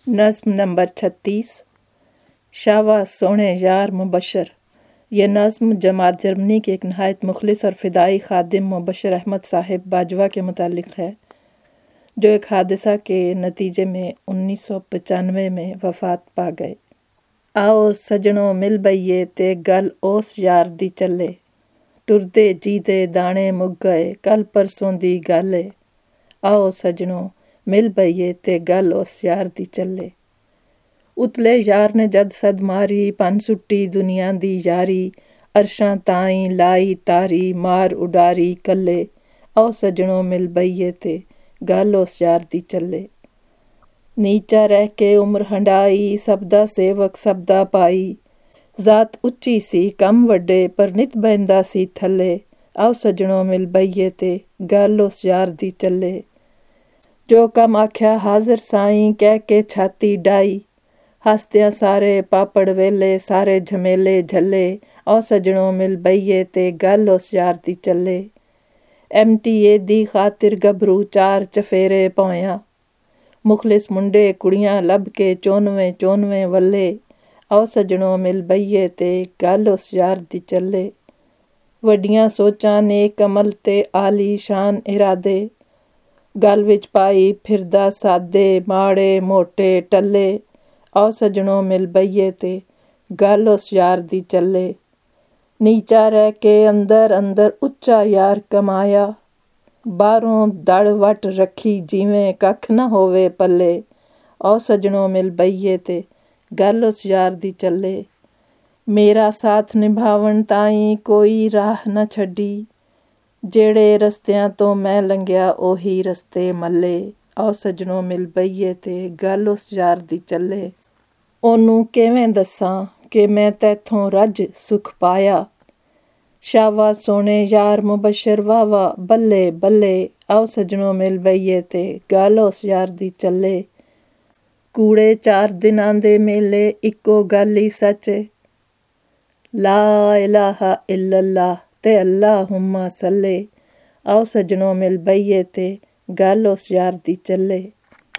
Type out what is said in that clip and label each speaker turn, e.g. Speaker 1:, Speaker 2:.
Speaker 1: नज़्म नंबर 36। शावा सोने यार मुबशर। यह नज़्म जमात जर्मनी के एक नहायत मुखलिस और फ़िदाई खादिम मुबशर अहमद साहिब बाजवा के मुतालिक है, जो एक हादसा के नतीजे में 1995 में वफ़ात पा गए। आओ सजनों मिल बइये ते गल ओस यार दी चले, टुरदे जीदे दाने मुक गए कल परसों दी गल ए। आओ सजनों मिल बइये ते गल उस यार दी चले। उतले यार ने जद सद मारी पन सुट्टी दुनिया दी यारी, अरशां ताईं लाई तारी मार उडारी कल्ले। आओ सजनों मिल बइये ते गल उस यार दी चले। नीचा रह के उम्र हंडाई सबदा सेवक सबदा पाई, जात उच्ची सी कम वड्डे पर नित बहंदा सी थल्ले। आओ सजनों मिल बइये ते गल उस यार दी चले। जो कम आख्या हाजिर साईं कह के छाती डाई, हसदियां सारे पापड़ वेले सारे झमेले झल्ले। आओ सजनों मिल बइये ते गल उस यार दी चले। MTA दी खातिर गभरू चार चफेरे पौया, मुखलिस मुंडे कुड़ियां लब के 94 वल्ले। आओ सजनों मिल बइये ते गल उस यार दी चले। वड्डियां सोचां नेक अमल ते आली शान इरादे, गल विच पाई फिरदा सादे माड़े मोटे टल्ले। आओ सजनों मिल बइये ते गल उस यार दी चले। नीचा रह के अंदर अंदर उच्चा यार कमाया, बाहरों दड़ वट रखी जिवें कख न होवे पल्ले। आओ सजनों मिल बइये ते गल उस यार दी चले। मेरा साथ निभावन ताईं कोई राह न छड्डी, जेड़े रस्तियां तो मैं लंघिया ओही रस्ते मल्ले। आओ सजनों मिल बइये ते गल उस यार दी चले। ओनू किवें दस्सां कि मैं तैथों रज सुख पाया, शावा सोने यार मुबशर वाह वाह बल्ले बल्ले। आओ सजनों मिल बइये ते गल उस यार दी चले। कूड़े 4 दिनां दे मेले इक्को गल ही सच, ला इलाहा इल्लल्लाह ते अल्लाहुम्मा सल्ले। आओ सजनों मिल बइये ते गल उस यार दी चले।